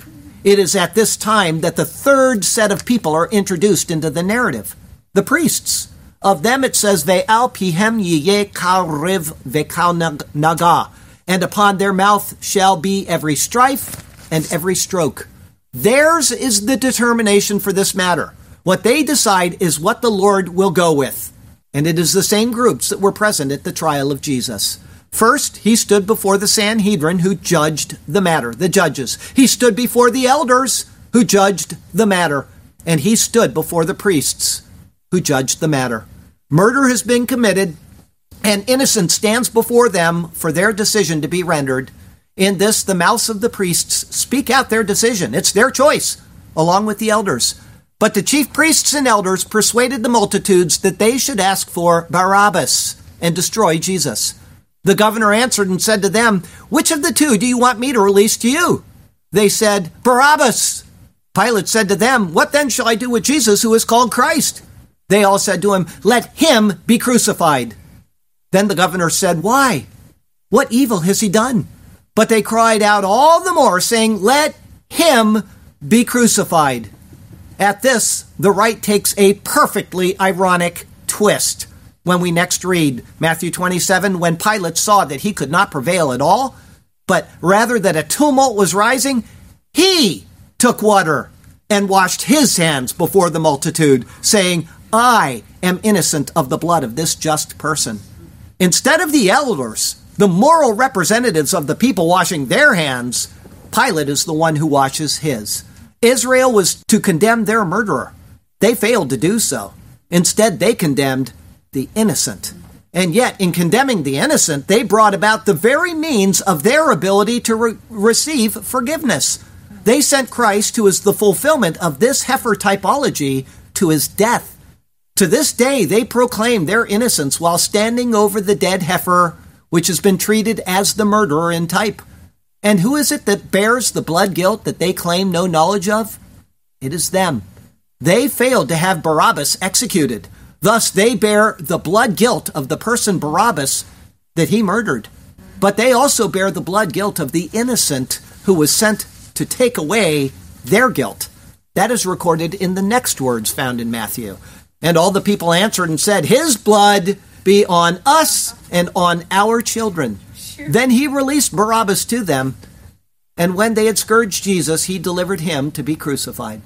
it is at this time that the third set of people are introduced into the narrative, the priests. Of them it says, Ve'al pihem yiyeh kal riv ve'kal naga, and upon their mouth shall be every strife and every stroke. Theirs is the determination for this matter. What they decide is what the Lord will go with. And it is the same groups that were present at the trial of Jesus. First, he stood before the Sanhedrin, who judged the matter, the judges. He stood before the elders, who judged the matter. And he stood before the priests, who judged the matter. Murder has been committed, and innocence stands before them for their decision to be rendered. In this, the mouths of the priests speak out their decision. It's their choice, along with the elders. But the chief priests and elders persuaded the multitudes that they should ask for Barabbas and destroy Jesus. The governor answered and said to them, "Which of the two do you want me to release to you?" They said, "Barabbas." Pilate said to them, "What then shall I do with Jesus, who is called Christ?" They all said to him, "Let him be crucified." Then the governor said, "Why? What evil has he done?" But they cried out all the more, saying, "Let him be crucified." At this, the right takes a perfectly ironic twist when we next read Matthew twenty-seven, when Pilate saw that he could not prevail at all, but rather that a tumult was rising, he took water and washed his hands before the multitude, saying, "I am innocent of the blood of this just person." Instead of the elders, the moral representatives of the people washing their hands, Pilate is the one who washes his. Israel was to condemn their murderer. They failed to do so. Instead, they condemned the innocent. And yet, in condemning the innocent, they brought about the very means of their ability to re- receive forgiveness. They sent Christ, who is the fulfillment of this heifer typology, to his death. To this day, they proclaim their innocence while standing over the dead heifer, which has been treated as the murderer in type. And who is it that bears the blood guilt that they claim no knowledge of? It is them. They failed to have Barabbas executed. Thus, they bear the blood guilt of the person Barabbas that he murdered. But they also bear the blood guilt of the innocent who was sent to take away their guilt. That is recorded in the next words found in Matthew. And all the people answered and said, "His blood be on us and on our children." Sure. Then he released Barabbas to them, and when they had scourged Jesus, he delivered him to be crucified.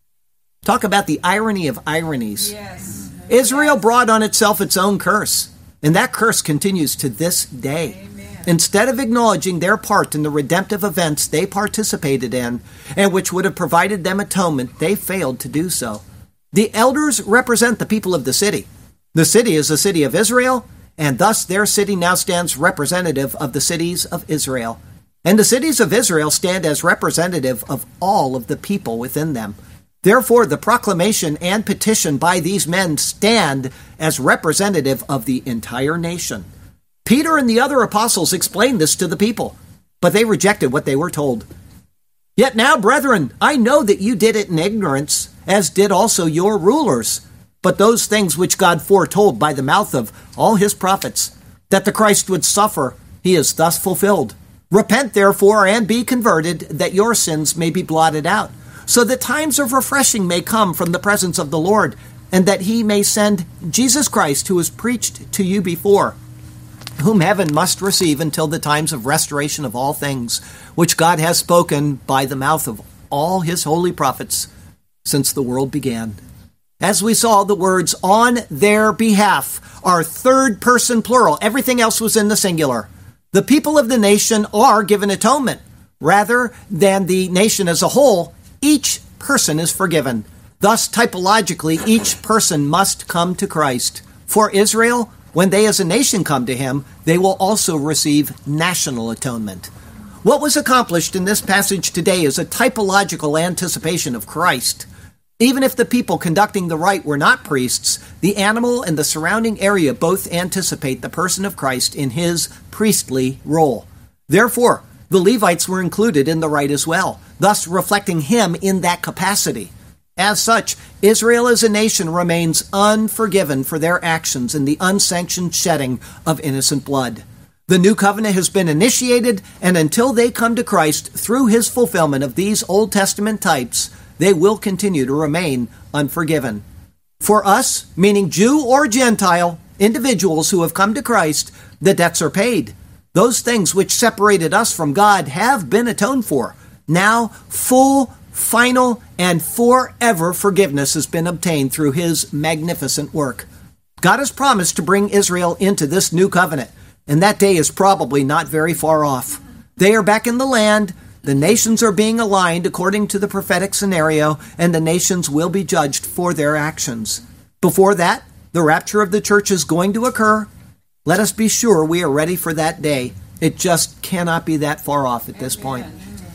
Talk about the irony of ironies. Yes. Israel brought on itself its own curse, and that curse continues to this day. Amen. Instead of acknowledging their part in the redemptive events they participated in, and which would have provided them atonement, they failed to do so. The elders represent the people of the city. The city is the city of Israel, and thus their city now stands representative of the cities of Israel. And the cities of Israel stand as representative of all of the people within them. Therefore, the proclamation and petition by these men stand as representative of the entire nation. Peter and the other apostles explained this to the people, but they rejected what they were told. "Yet now, brethren, I know that you did it in ignorance, as did also your rulers. But those things which God foretold by the mouth of all his prophets, that the Christ would suffer, he is thus fulfilled. Repent, therefore, and be converted, that your sins may be blotted out, so that times of refreshing may come from the presence of the Lord, and that he may send Jesus Christ, who was preached to you before, whom heaven must receive until the times of restoration of all things, which God has spoken by the mouth of all his holy prophets since the world began." As we saw, the words "on their behalf" are third person plural. Everything else was in the singular. The people of the nation are given atonement. Rather than the nation as a whole, each person is forgiven. Thus, typologically, each person must come to Christ. For Israel, when they as a nation come to him, they will also receive national atonement. What was accomplished in this passage today is a typological anticipation of Christ. Even if the people conducting the rite were not priests, the animal and the surrounding area both anticipate the person of Christ in his priestly role. Therefore, the Levites were included in the rite as well, thus reflecting him in that capacity. As such, Israel as a nation remains unforgiven for their actions in the unsanctioned shedding of innocent blood. The new covenant has been initiated, and until they come to Christ through his fulfillment of these Old Testament types, they will continue to remain unforgiven. For us, meaning Jew or Gentile, individuals who have come to Christ, the debts are paid. Those things which separated us from God have been atoned for. Now, full, final, and forever forgiveness has been obtained through his magnificent work. God has promised to bring Israel into this new covenant, and that day is probably not very far off. They are back in the land. The nations are being aligned according to the prophetic scenario, and the nations will be judged for their actions. Before that, the rapture of the church is going to occur. Let us be sure we are ready for that day. It just cannot be that far off at this point.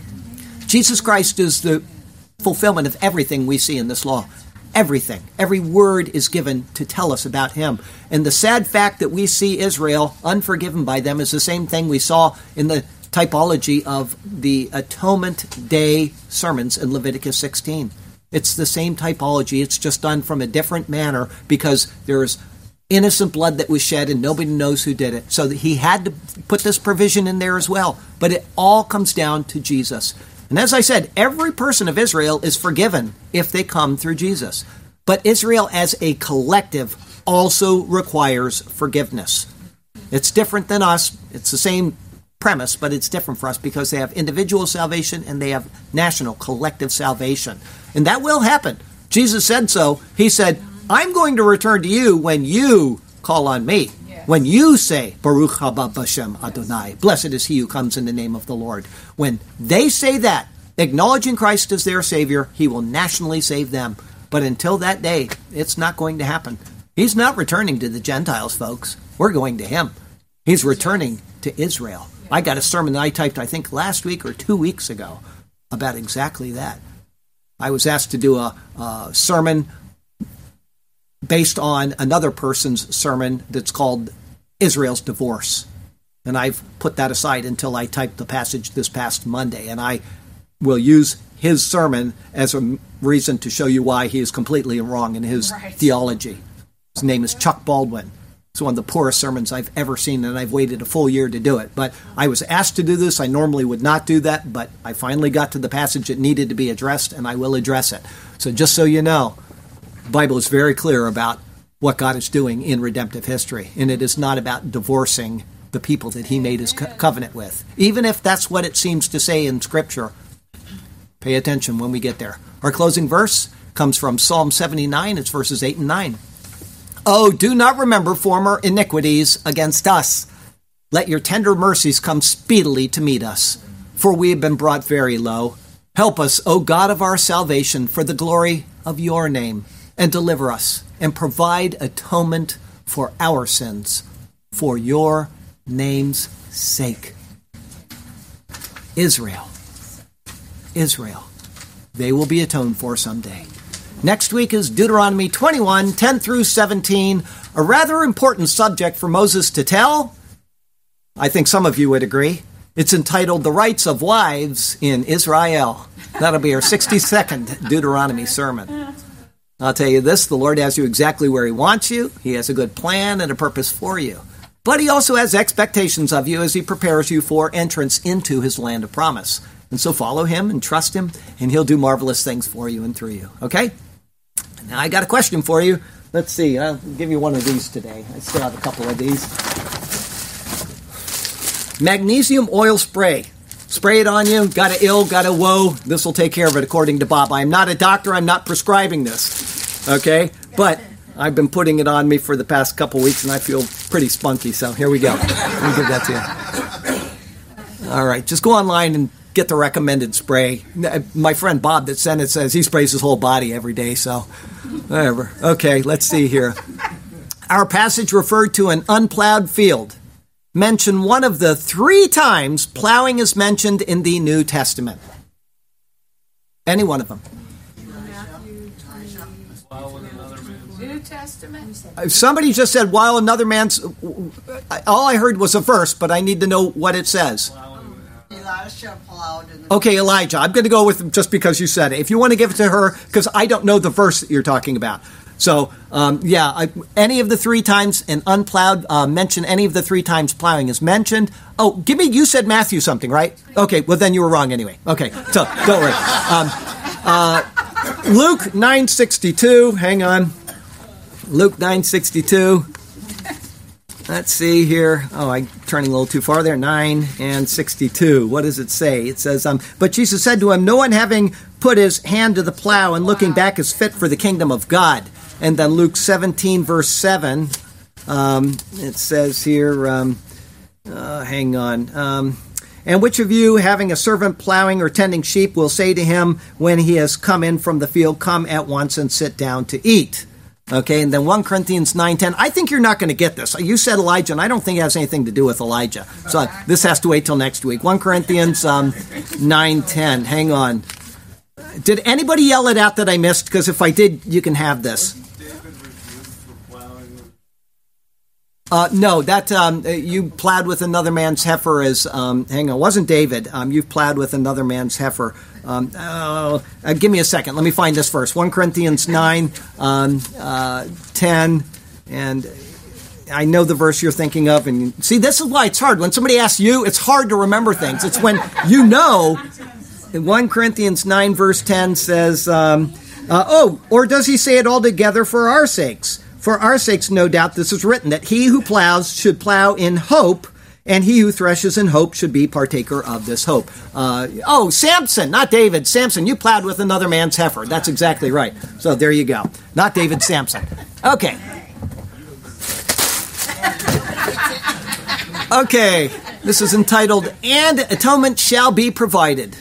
Jesus Christ is the fulfillment of everything we see in this law. Everything. Every word is given to tell us about him. And the sad fact that we see Israel unforgiven by them is the same thing we saw in the typology of the Atonement Day sermons in Leviticus sixteen. It's the same typology. It's just done from a different manner because there's innocent blood that was shed and nobody knows who did it. So that he had to put this provision in there as well. But it all comes down to Jesus. And as I said, every person of Israel is forgiven if they come through Jesus. But Israel as a collective also requires forgiveness. It's different than us. It's the same premise, but it's different for us because they have individual salvation and they have national, collective salvation. And that will happen. Jesus said so. He said, I'm going to return to you when you call on me. Yes. When you say, Baruch haba b'shem Adonai, blessed is he who comes in the name of the Lord. When they say that, acknowledging Christ as their Savior, he will nationally save them. But until that day, it's not going to happen. He's not returning to the Gentiles, folks. We're going to him. He's returning to Israel. I got a sermon that I typed, I think, last week or two weeks ago about exactly that. I was asked to do a, a sermon based on another person's sermon that's called Israel's Divorce. And I've put that aside until I typed the passage this past Monday. And I will use his sermon as a reason to show you why he is completely wrong in his right. theology. His name is Chuck Baldwin. It's one of the poorest sermons I've ever seen, and I've waited a full year to do it. But I was asked to do this. I normally would not do that, but I finally got to the passage that needed to be addressed, and I will address it. So just so you know, the Bible is very clear about what God is doing in redemptive history, and it is not about divorcing the people that he made his co- covenant with. Even if that's what it seems to say in Scripture, pay attention when we get there. Our closing verse comes from Psalm seventy-nine. It's verses eight and nine. Oh, do not remember former iniquities against us. Let your tender mercies come speedily to meet us, for we have been brought very low. Help us, O God of our salvation, for the glory of your name, and deliver us, and provide atonement for our sins, for your name's sake. Israel. Israel. They will be atoned for someday. Next week is Deuteronomy twenty-one, ten through seventeen, a rather important subject for Moses to tell. I think some of you would agree. It's entitled The Rights of Wives in Israel. That'll be our sixty-second Deuteronomy sermon. I'll tell you this, the Lord has you exactly where he wants you. He has a good plan and a purpose for you. But he also has expectations of you as he prepares you for entrance into his land of promise. And so follow him and trust him, and he'll do marvelous things for you and through you. Okay? Now, I got a question for you. Let's see. I'll give you one of these today. I still have a couple of these. Magnesium oil spray. Spray it on you. Got a ill, got a woe. This will take care of it, according to Bob. I'm not a doctor. I'm not prescribing this. Okay? But I've been putting it on me for the past couple weeks, and I feel pretty spunky. So here we go. Let me give that to you. All right. Just go online and get the recommended spray. My friend Bob that sent it says he sprays his whole body every day, so whatever. Okay, let's see here. Our passage referred to an unplowed field. Mention one of the three times plowing is mentioned in the New Testament. Any one of them. New Testament? Somebody just said, while another man's... All I heard was a verse, but I need to know what it says. Elisha plowed in the Okay, Elijah. I'm going to go with just because you said it. If you want to give it to her, because I don't know the verse that you're talking about. So, um, yeah, I, any of the three times and unplowed, uh, mention any of the three times plowing is mentioned. Oh, give me, you said Matthew something, right? Okay, well, then you were wrong anyway. Okay, so don't worry. Um, uh, Luke nine sixty-two, hang on. Luke nine sixty-two. Let's see here. Oh, I'm turning a little too far there. nine and sixty-two. What does it say? It says, um, but Jesus said to him, no one having put his hand to the plow and looking back is fit for the kingdom of God. And then Luke seventeen, verse seven, um, it says here, um, uh, hang on. Um, and which of you, having a servant plowing or tending sheep, will say to him when he has come in from the field, come at once and sit down to eat? Okay, and then First Corinthians nine ten. I think you're not going to get this. You said Elijah, and I don't think it has anything to do with Elijah. So this has to wait till next week. First Corinthians um, nine ten. Hang on. Did anybody yell it out that I missed? Because if I did, you can have this. Uh, no, that um, you plowed with another man's heifer as, um, hang on, wasn't David. Um, you've plowed with another man's heifer. Um, uh, uh, give me a second. Let me find this first. First Corinthians nine, um, uh, ten, and I know the verse you're thinking of. And see, this is why it's hard. When somebody asks you, it's hard to remember things. It's when you know. First Corinthians nine, verse ten says, um, uh, oh, or does he say it all together for our sakes? For our sakes, no doubt, this is written, that he who plows should plow in hope, and he who threshes in hope should be partaker of this hope. Uh, oh, Samson, not David. Samson, you plowed with another man's heifer. That's exactly right. So there you go. Not David, Samson. Okay. Okay. This is entitled, And Atonement Shall Be Provided.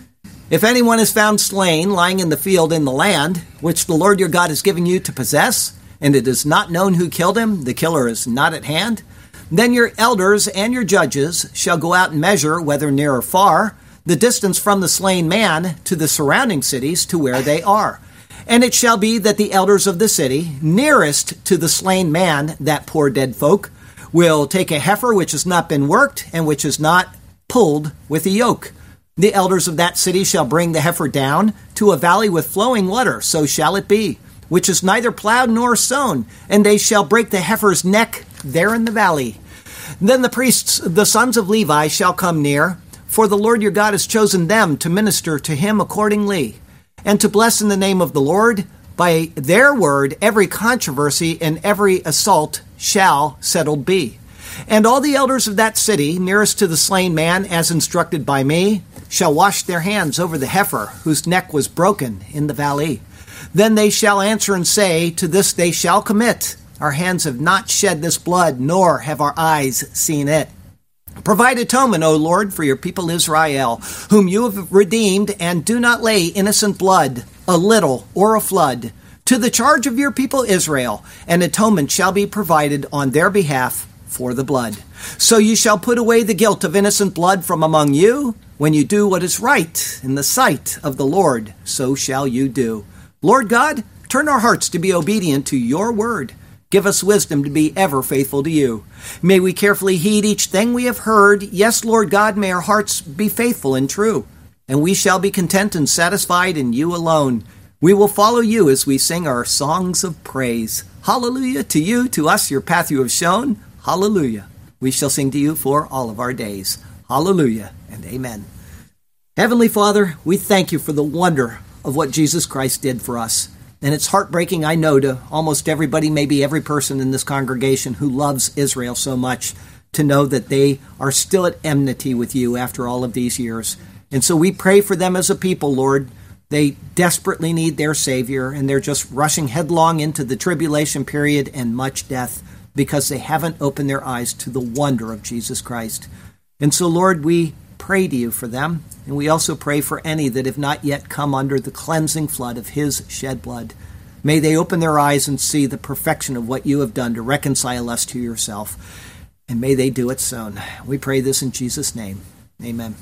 If anyone is found slain, lying in the field in the land, which the Lord your God is giving you to possess, and it is not known who killed him, the killer is not at hand, then your elders and your judges shall go out and measure, whether near or far, the distance from the slain man to the surrounding cities to where they are. And it shall be that the elders of the city, nearest to the slain man, that poor dead folk, will take a heifer which has not been worked and which is not pulled with a yoke. The elders of that city shall bring the heifer down to a valley with flowing water, so shall it be, which is neither plowed nor sown, and they shall break the heifer's neck there in the valley. Then the priests, the sons of Levi, shall come near, for the Lord your God has chosen them to minister to him accordingly, and to bless in the name of the Lord. By their word every controversy and every assault shall settled be. And all the elders of that city, nearest to the slain man, as instructed by me, shall wash their hands over the heifer, whose neck was broken in the valley. Then they shall answer and say, to this they shall commit. Our hands have not shed this blood, nor have our eyes seen it. Provide atonement, O Lord, for your people Israel, whom you have redeemed, and do not lay innocent blood, a little or a flood, to the charge of your people Israel, and atonement shall be provided on their behalf for the blood. So you shall put away the guilt of innocent blood from among you. When you do what is right in the sight of the Lord, so shall you do. Lord God, turn our hearts to be obedient to your word. Give us wisdom to be ever faithful to you. May we carefully heed each thing we have heard. Yes, Lord God, may our hearts be faithful and true, and we shall be content and satisfied in you alone. We will follow you as we sing our songs of praise. Hallelujah to you, to us, your path you have shown. Hallelujah. We shall sing to you for all of our days. Hallelujah and amen. Heavenly Father, we thank you for the wonder of what Jesus Christ did for us. And it's heartbreaking, I know, to almost everybody, maybe every person in this congregation who loves Israel so much, to know that they are still at enmity with you after all of these years. And so we pray for them as a people, Lord. They desperately need their Savior, and they're just rushing headlong into the tribulation period and much death because they haven't opened their eyes to the wonder of Jesus Christ. And so, Lord, we pray to you for them, and we also pray for any that have not yet come under the cleansing flood of his shed blood. May they open their eyes and see the perfection of what you have done to reconcile us to yourself, and may they do it soon. We pray this in Jesus' name. Amen.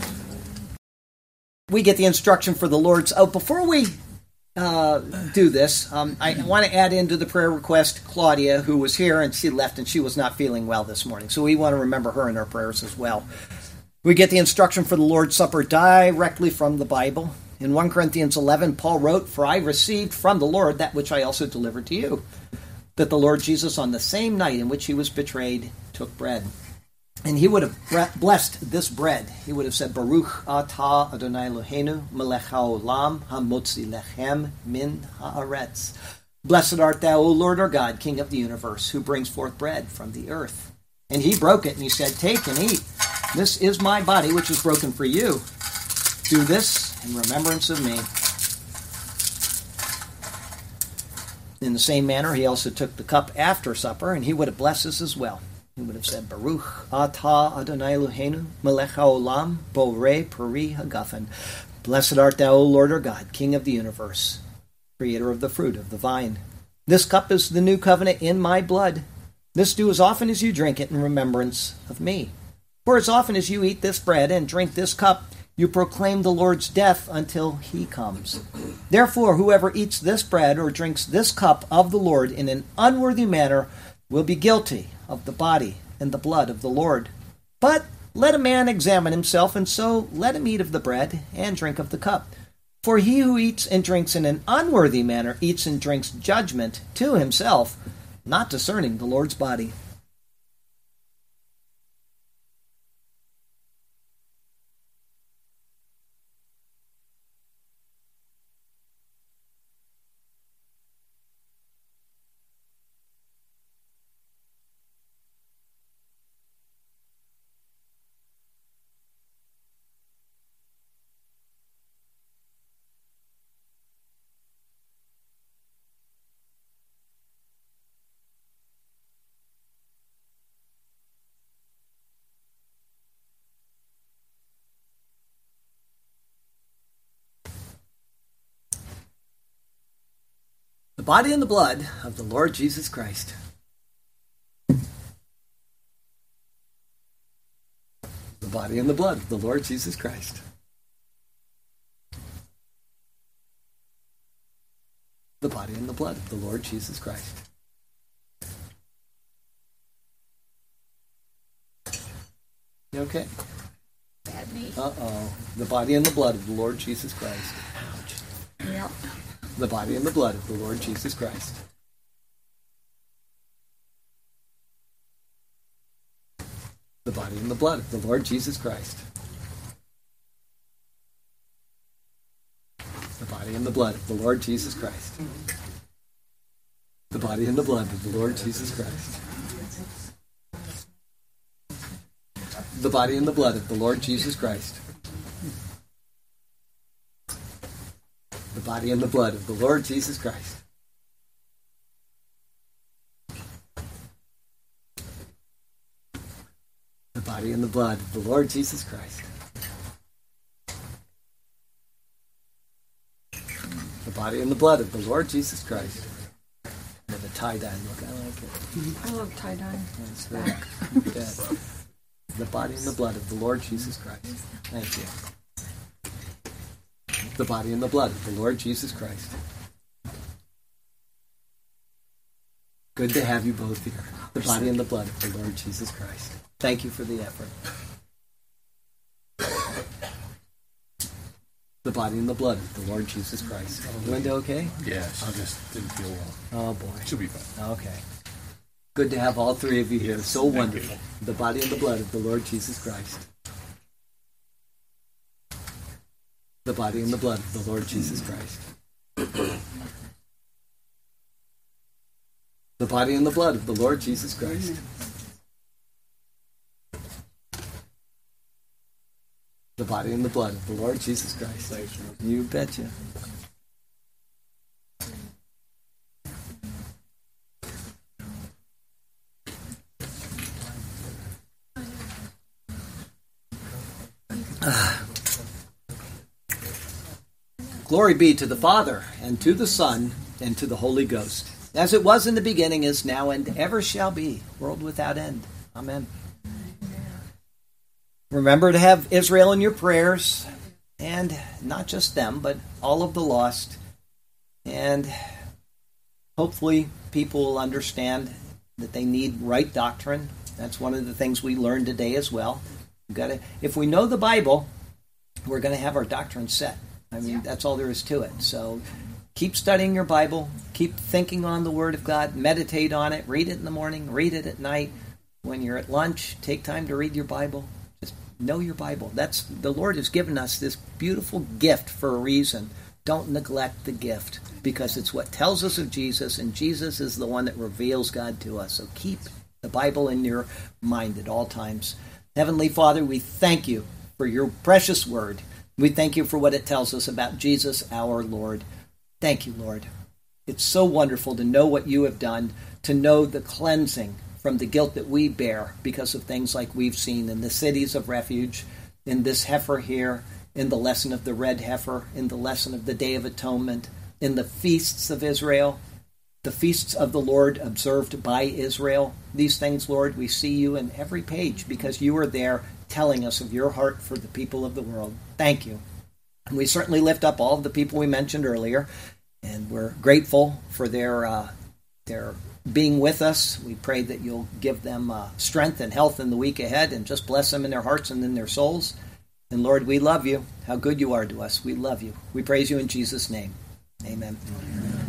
We get the instruction for the Lord's. Oh, before we uh, do this, um, I want to add into the prayer request Claudia, who was here, and she left, and she was not feeling well this morning. So we want to remember her in our prayers as well. We get the instruction for the Lord's Supper directly from the Bible. In First Corinthians eleven, Paul wrote, "For I received from the Lord that which I also delivered to you, that the Lord Jesus on the same night in which he was betrayed took bread. And he would have blessed this bread. He would have said, Baruch atah Adonai Eloheinu melech haolam hamotzi lechem min haaretz. Blessed art thou, O Lord our God, King of the universe, who brings forth bread from the earth. And he broke it, and he said, Take and eat. This is my body, which is broken for you. Do this in remembrance of me." In the same manner, he also took the cup after supper, and he would have blessed us as well. He would have said, Baruch atah Adonai Eloheinu melech haolam borei peri hagafen. Blessed art thou, O Lord our God, King of the universe, creator of the fruit of the vine. This cup is the new covenant in my blood. This do as often as you drink it in remembrance of me. For as often as you eat this bread and drink this cup, you proclaim the Lord's death until he comes. Therefore, whoever eats this bread or drinks this cup of the Lord in an unworthy manner will be guilty of the body and the blood of the Lord. But let a man examine himself, and so let him eat of the bread and drink of the cup. For he who eats and drinks in an unworthy manner eats and drinks judgment to himself, not discerning the Lord's body. The body and the blood of the Lord Jesus Christ. The body and the blood of the Lord Jesus Christ. The body and the blood of the Lord Jesus Christ. You okay? Bad knee. Uh-oh. The body and the blood of the Lord Jesus Christ. Ouch. Yep. The body and the blood of the Lord Jesus Christ. The body and the blood of the Lord Jesus Christ. The body and the blood of the Lord Jesus Christ. The body and the blood of the Lord Jesus Christ. The body and the blood of the Lord Jesus Christ. The body and the blood of the Lord Jesus Christ. The body and the blood of the Lord Jesus Christ. The body and the blood of the Lord Jesus Christ. And the tie-dye look, I like it. I love tie-dye. That's good. Yeah. The body and the blood of the Lord Jesus Christ. Thank you. The body and the blood of the Lord Jesus Christ. Good to have you both here. The body and the blood of the Lord Jesus Christ. Thank you for the effort. The body and the blood of the Lord Jesus Christ. Linda okay? Yeah, she just didn't feel well. Oh boy. She'll be fine. Okay. Good to have all three of you here. So wonderful. The body and the blood of the Lord Jesus Christ. The body and the blood of the Lord Jesus Christ. The body and the blood of the Lord Jesus Christ. The body and the blood of the Lord Jesus Christ. You betcha. Glory be to the Father, and to the Son, and to the Holy Ghost, as it was in the beginning, is now, and ever shall be, world without end. Amen. Remember to have Israel in your prayers, and not just them, but all of the lost. And hopefully people will understand that they need right doctrine. That's one of the things we learned today as well. We've got to, if we know the Bible, we're going to have our doctrine set. I mean, that's all there is to it. So keep studying your Bible. Keep thinking on the Word of God. Meditate on it. Read it in the morning. Read it at night. When you're at lunch, take time to read your Bible. Just know your Bible. That's the Lord has given us this beautiful gift for a reason. Don't neglect the gift, because it's what tells us of Jesus, and Jesus is the one that reveals God to us. So keep the Bible in your mind at all times. Heavenly Father, we thank you for your precious word. We thank you for what it tells us about Jesus, our Lord. Thank you, Lord. It's so wonderful to know what you have done, to know the cleansing from the guilt that we bear because of things like we've seen in the cities of refuge, in this heifer here, in the lesson of the red heifer, in the lesson of the Day of Atonement, in the feasts of Israel, the feasts of the Lord observed by Israel. These things, Lord, we see you in every page because you are there telling us of your heart for the people of the world. Thank you. And we certainly lift up all of the people we mentioned earlier, and we're grateful for their uh, their being with us. We pray that you'll give them uh, strength and health in the week ahead, and just bless them in their hearts and in their souls. And Lord, we love you. How good you are to us. We love you. We praise you in Jesus' name. Amen. Amen.